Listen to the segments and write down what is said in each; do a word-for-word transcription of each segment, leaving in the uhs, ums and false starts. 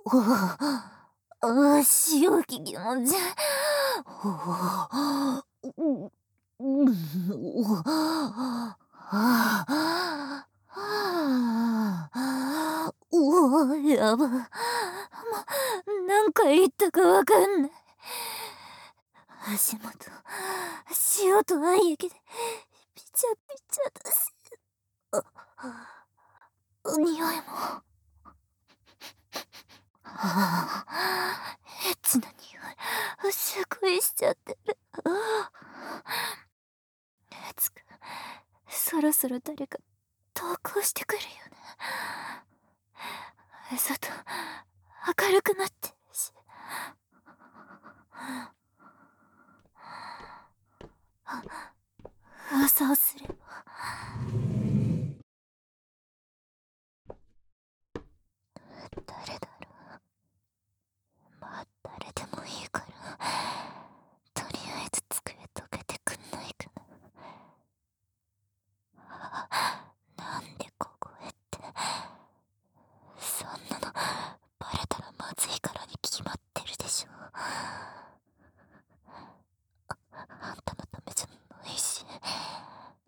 うああ、潮吹き気持ち。うううん、うああ、はあ。うわ、やば。もう、何回言ったかわかんない。足元、潮と愛液で、ピチャピチャだし。あ、匂いも。はあ、エッチな匂い、すごいしちゃってる。つか、そろそろ誰か投稿してくるよね。外、明るくなってるし。噂をすれば。誰だろう。まあ、誰でもいいから、とりあえず机どけてくんないかな。なんで小声って。そんなの、バレたらまずいからに決まってるでしょ。あんたのためじゃないし、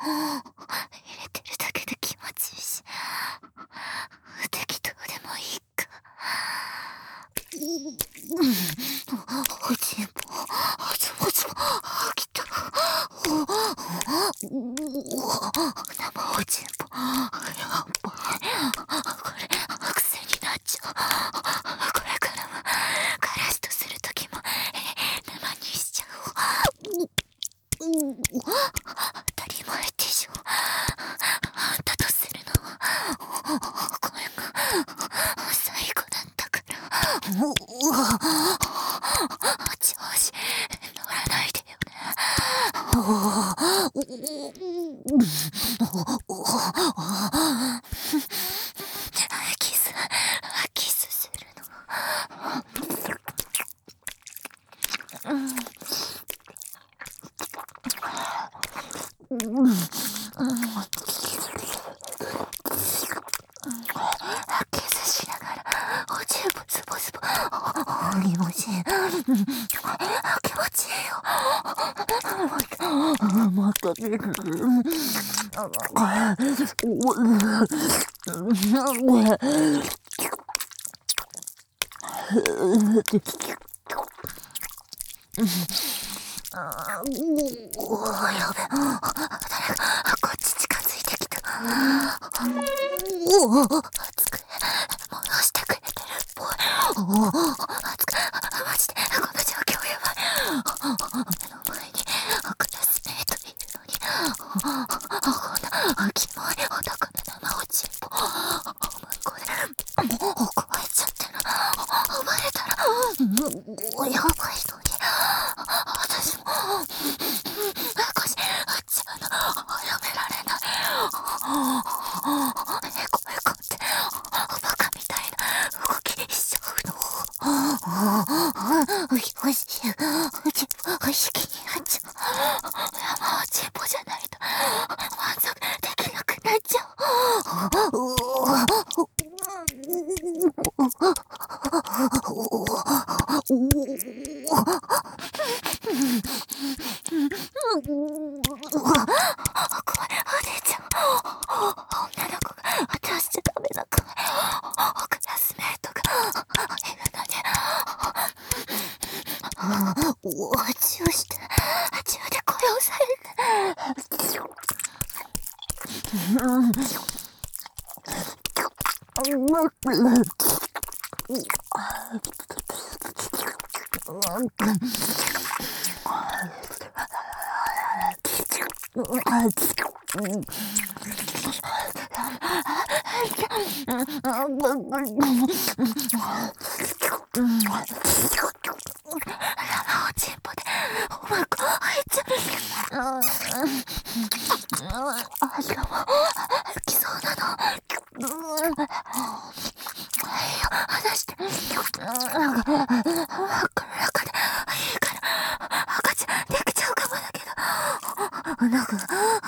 れてるだけで気持ちいいし、適当でもいいか。おちんぽ、ズボズボ、きた。生おちんぽ、やっぱり、これ、癖になっちゃう。これからも、彼氏とするときも、生にしちゃう。当たり前でしょ。あんたとするのは、これが最後なんだから。調子乗らないでよね。キス、キスするの。キスしながらおちんぽズボズボ、気持ちいい。気持ちいいよ。またね。おお、やべ。誰かこっち近づいてきた。おお、机戻してくれてるっぽい。おお、机、マジでこの状況やばい。目の前にクラスメートいるのに、こんなキモい男の生おちんぽ、向こうで加えちゃってる。バレたらやばいのに、私も少しあっちゃうのやめられない。エコエコってバカみたいな動きしちゃうの。おいおいしい、おちんぽ好きになっちゃう。生おちんぽじゃないと満足できなくなっちゃう。お姉ちゃん、女の子が出しちゃダメな声。クラスメートがいるのに、おお、チューして、チューで声を抑える。生おちんぽでおまこ入っちゃう。あ、でも来そうなの。離して。この中でいいから赤ちゃんできちゃうかもだけど、なんかいい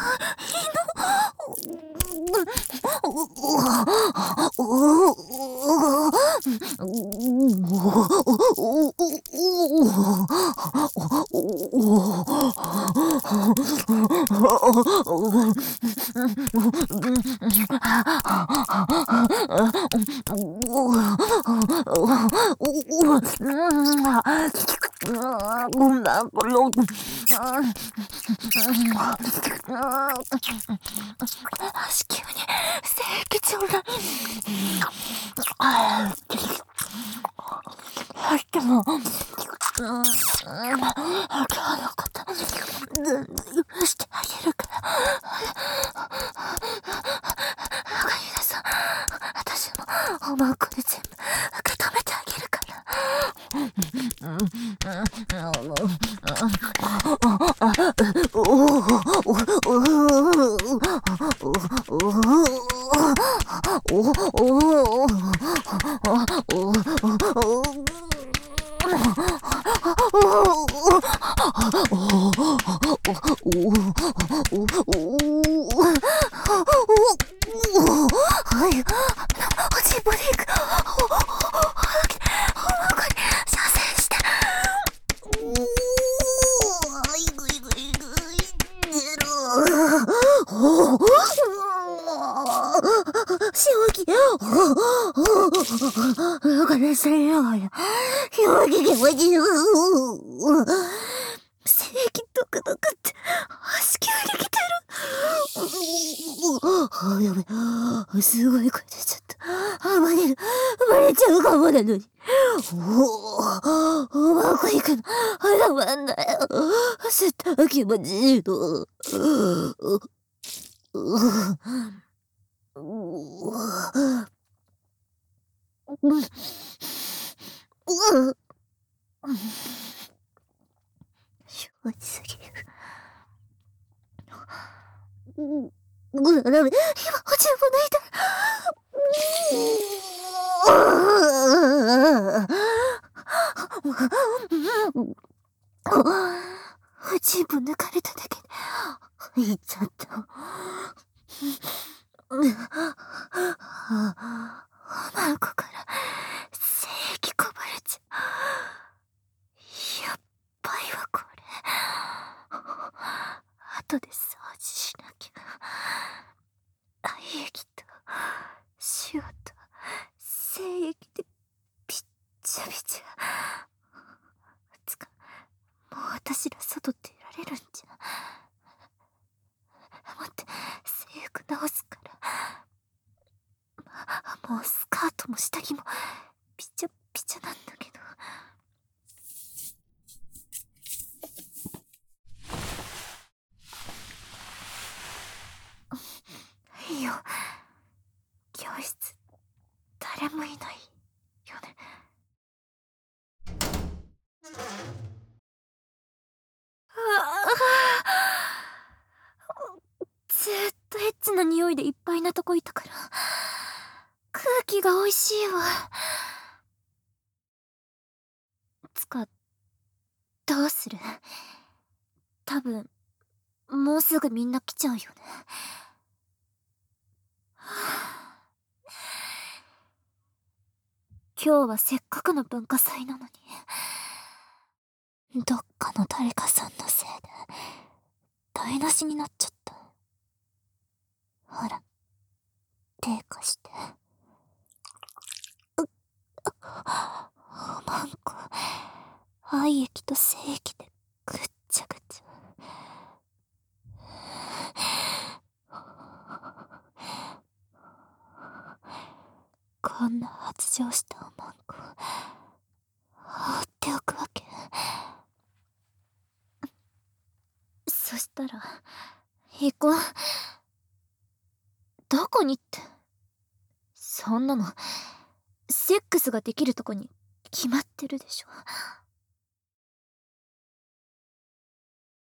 子宮に精液ちょうだい。入っても今日のこと許してあげるから。ガリナさん、私もおまんこで全部受け止めてあげるから。はい、おちんぽでいく。お、お、お、お、これ、射精して。おー、いぐいぐいぐい。出ろ。 だからさよ、表現が気持ちよ。正義ドクドクって足急に来てる。あ、やべ、すごい声出ちゃった。あ、バレる、バレちゃうかもなのに。おお、うまくいくの、あらわんだよ。すった気持ちいいの。しょうちすぎる。ううダメ、今は十分抜いた。自分抜かれただけで言っちゃった。マンコから精液こぼれちゃう。やっばいわこれ。後で掃除しなきゃ。愛液と塩と精液でびっちゃびちゃ。つかもう私ら外出られるんじゃ。待って、制服直すから。もうスカートも下着もピチャピチャなんだけど。いいよ、教室誰もいないよね。ずーっとエッチな匂いでいっぱいなとこいたから空気が美味しいわ。つかどうする？多分もうすぐみんな来ちゃうよね。今日はせっかくの文化祭なのに、どっかの誰かさんのせいで台無しになっちゃった。ほら、手貸して。うっ、マンコ、愛液と精液でぐっちゃぐちゃ。こんな発情したおまんこ放っておくわけ？そしたら行こう。どこにって、そんなのセックスができるとこに決まってるでしょ。